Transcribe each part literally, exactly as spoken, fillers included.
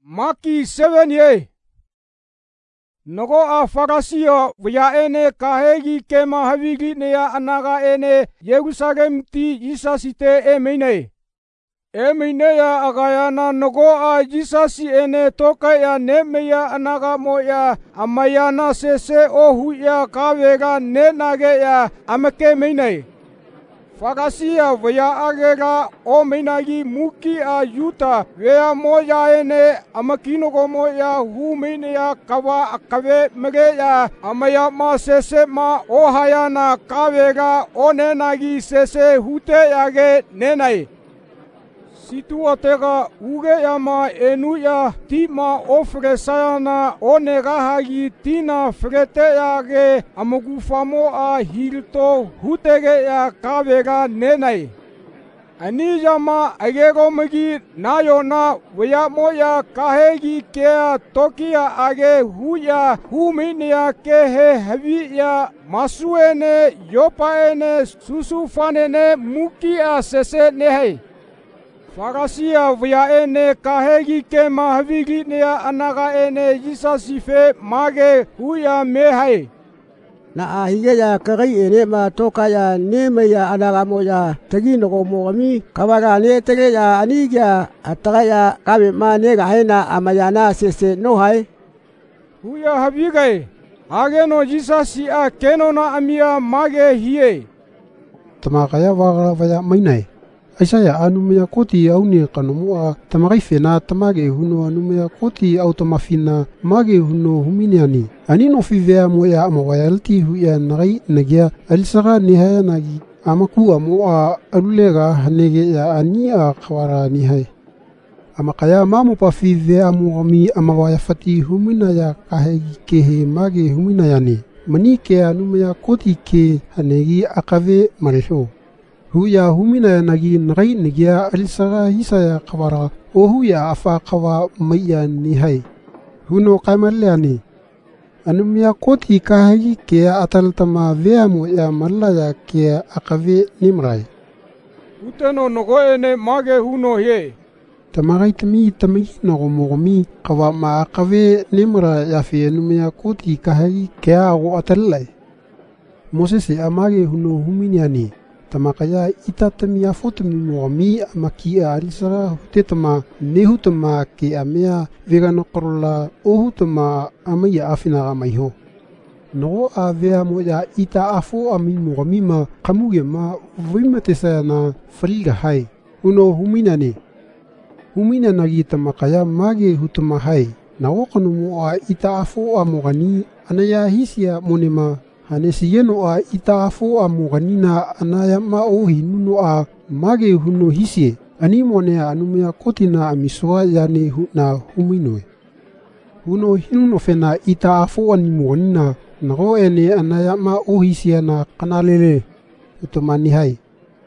Maki seven ye. Nogo a Farasio via ene kahegi kema havigi nea anaga ene Jerusalem ti Jisasite e mine. E minea agayana nogo a Jisasi ene toka ya nemeya anaga moya amayana sese ohu ya kavega nenage ya amake mine. Farasia via agera o minagi muki a yuta vea moya ene amakinogo moya hu minea kawa akave megeya amaya ma sese ma ohayana kavega o nenagi sese hute yage nenai. Situatega uge yama enuya tima ofre sayana onegahagi tina frete yage amagufamo a hilto hutege ya kavega nenai. Ani yama agego magi nayona waya moya kahegi kea tokia age huya huminia kehe haviya masuene yopaene susufanene mukia sese nehei. Farasia via ene kahegi kema havigi nea anaga ene Jisasife mage huya mehai. Na ahige ya kagai ene ma toka ya neme ya anaga moya tegino ko mogami kawaga ne tege ya aniga ataga ya kabe ma nega hena amayana sese no hai. Huya havigai ageno Jisasi a keno na amia mage hie. Tamakaya waga vaya mainai. Aisaya anumia koti au ni kanumua tamagai fena tamage huno anumia koti au tamafina mage huno huminiani ani no fivea moya amawayalti huya nagai nagia alisara nihaya nagi amaku amoa alulega hanege ya ania khawara nihai amakaya mamu pa fivea moami amawayafati humina ya kahegi kehe mage humina yani manike anumia koti ke hanegi akave maresho huya humina nagi nagai nigia alisara hisaya kawara ohu ya afa kawa maya nihai huno kaimaliani anumia koti kahagi ke ataltama veamo ya malaya ke akave nimrai uteno nogoene mage huno he tamagai tami tami nogo mogomi kawa ma akave nimra ya fe anumia koti kahagi ke ago atalai mosese amage huno huminiani tamakaya itatami afotami moami amaki alisara hutetama nehutama ke amea vegano korola ohutama amaya afina amaiho no avea moya ita afo ami moami ma kamuge ma vimatesa na friga hai uno huminani humina nagi tamakaya mage hutama hai na wokono mo ita afo amogani anaya hisia monema hanesi yeno a ita afo a moganina anaya ma ohi nuno a mage huno hisie ani monea anumia kotina amisoa yani hu, na huminoe huno hinuno fena ita afo ani moganina nago ene anaya ma ohisia na kanalele utomani hai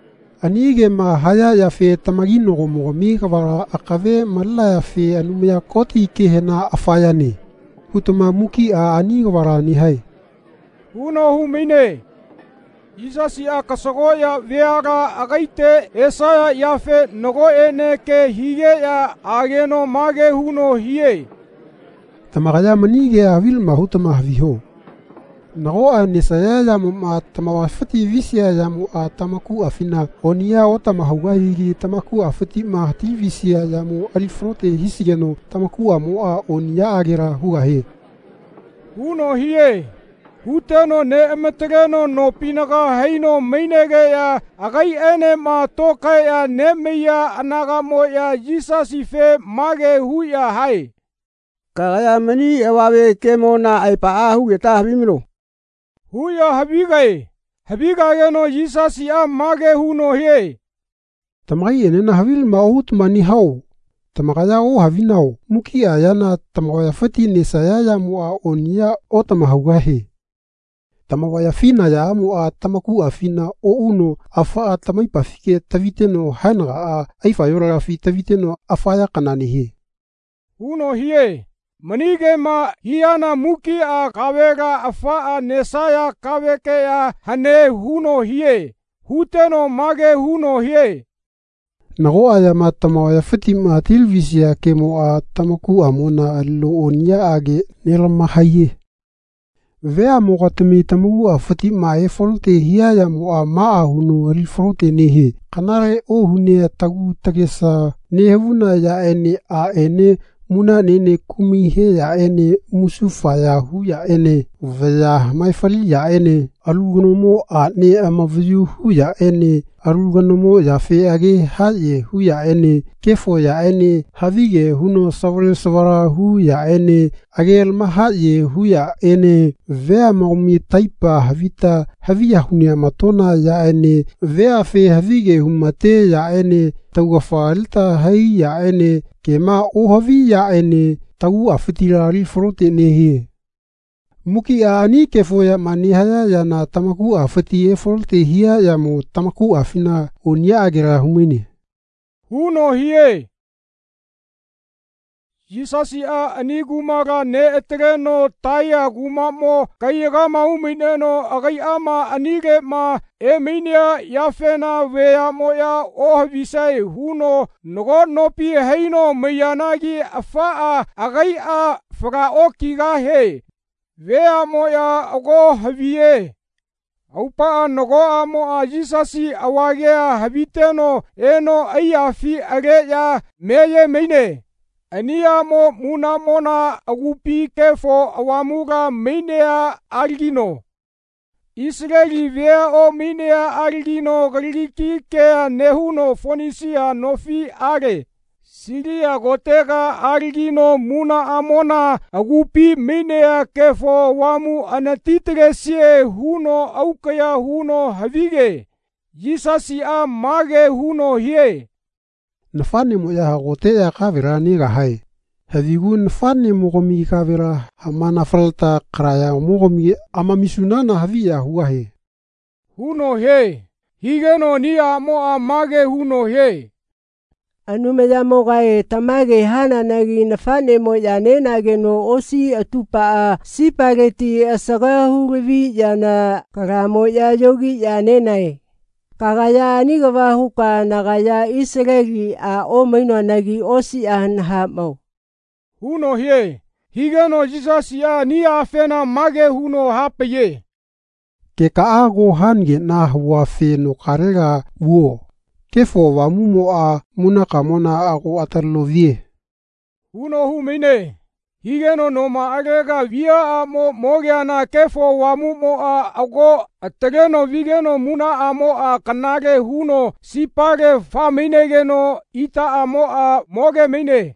anige ma haya ya fe tamagino go mogami kawara akave malla ya fe anumia koti kehena afayani hutoma muki a ani kawara ni hai Huno humine. Jisasi a kasogoya veaga agaite esaya yafe nogo ene ke hige ya ageno mage huno hie. Tamakaya manige a vilma hutama haviho. Nago a nesaya ya ma tamawafati visia ya mu a tamaku afina onia o tamahawahigi tamaku afati mahati visia ya mu alifrote hisigeno tamaku a mo a onia agera hugahe. Huno hie. Huteno ne emetegeno no pinaga heino meinege ya agai ene ma toka ya nemeya anaga moya Jisasi fe mage huya hai. Kaya mani ewawe kemo na aipa ahu geta habimino. Huya habigai. Habigai no Jisasi a mage huno hie. Tamagai ene na havil maut mani hau. Tamakaya o havinau muki ayana tamawaya fati nesaya ya mua onia o tamahawahe. Tamawaya fina ya amu a tamaku a fina o uno afa a tamaipa fike taviteno hainaga a aifayora fi taviteno afaya kananihi. Uno hie, manige ma hiana muki a kavega afa a nesaya kaveke ya hane huno hie, huteno mage huno hie. Nago aya matama ya Fatima tilvisia kemo a tamaku amona allo onia age nelma haye. Vea mo gatmi tamu a Fatima e folte hia ya mo a maa hunu rifrote nehe. Kanare o hune tagu tagesa nehuna ya ene a ene muna nene kumi he ya ene musufa ya hu ya ene vea maifali ya ene alugonomo a ne amaviu hu ya ene alugonomo ya fe age haye hu ya ene kefo ya ene havige huno savre savara hu ya ene agel mahaye hu ya ene vea maumi taipa havita havia hunia matona ya ene vea fe havige humate ya ene taugafailta hai ya ene kema ohavi ya ene tau afitirari frote nehe. Muki a ani kefo ya manihaya ya na tamaku afiti e frote hia ya mo tamaku afina onia agera humini. Huno hie. Yisasi a ani gumaga ne etereno taya gumamo kaiga maumineno agai ama anige ma e minia yafena vea moya ohavisai huno nogo nopi heino miyanagi afaa agai a fra okiga he vea moya ogo havie aupa nogo amo a Yisasi awagea haviteno eno ayafi age ya meye meine. Ania mo muna mona agupi kefo awamuga minea argino. Israeli vea o minea argino galiki kea nehuno fonisia nofi are. Siria gotega argino muna amona agupi minea kefo wamu anatitresie huno aukaya huno havige. Yisasi a mage huno hie. Nafani mo ya hagote ya kavira ni gahai. Havigu nafani mo gomi kavira hamana falta kraya mo gomi ama misunana havia huahe. Huno he. Higeno ni amo amage huno he. Anume ya mogae tamage hana nagi nafani mo ya nenage no osi atupa a sipageti asagahu rivi ya na karamo ya yogi ya nenae. Kagaya ni gawahuka nagaya Israeli a o maino nagi osi an hamo. Huno hie. Higeno Yisasi a ni afena mage huno hapeye. Ke kaago hange na hua fe no karega uo. Kefo wa mumo a munaka mona ago atarlovie. Huno hu mine. Higeno noma agega via amo mogeana kefo wa mumo a ago atageno vigeno muna amo a kanage huno sipage fa minegeno ita amo a moge mine.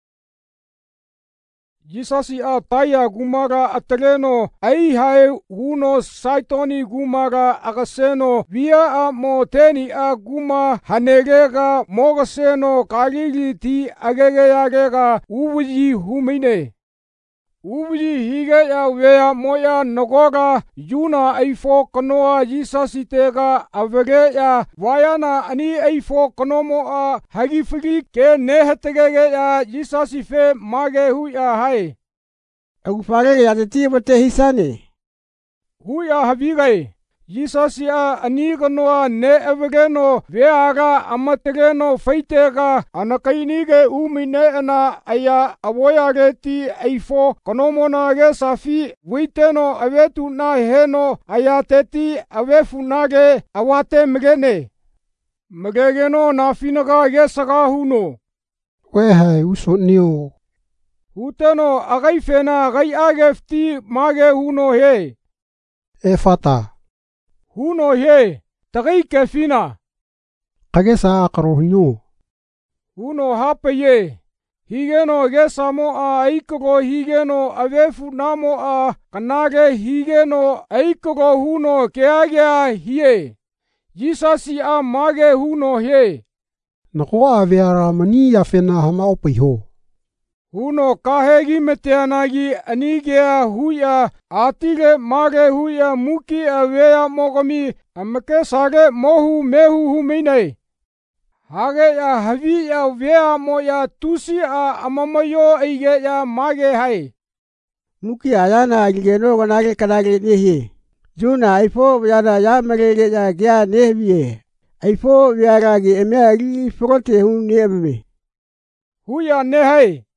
Yisasi a taya gumaga atageno ai hae huno saitoni gumaga agaseno via amo teni a guma hanegega mogaseno kaligi ti agegeyagega ubuji humine. Ubuji hige ya wea moya nogoga yuna aifo kanoa Yisasi tega avege ya wayana ani aifo kanomo a hagifigi ke nehetege ya Yisasi fe mage hu ya hai. Agufare ya te tia te hisane. Hu ya havigai. Yisasi a ani kanoa ne avegeno veaga amategeno feitega anakainige umine ana aya avoyage ti aifo kanomonage safi witeno avetu na heno aya teti avefunage awate mgene. Mgegeno na finaga yesaga huno. Wehai uso nio. Huteno agaifena agai agefti mage huno he. Efata. Huno he, tagai kefina. Kagesa akarohino. Huno hape ye. Higeno gesamo a aikogo higeno avefu namo a kanage higeno aikogo huno keagea hie. Yisasi a mage huno he. Nako a veara mani ya fena hama opiho. Huno kahegi meteanagi anigea huya atige mage huya muki avea mogomi amake sage mohu mehu humine. Hage ya havi ya vea moya tusi a amamayo eige ya mage hai. Muki ayana agigeno ganage kanage nehi. Juna aifo yana ya magege ya gya nehbiye. ai fo viaragi emea ri frote hun niebe. Huya ne hai.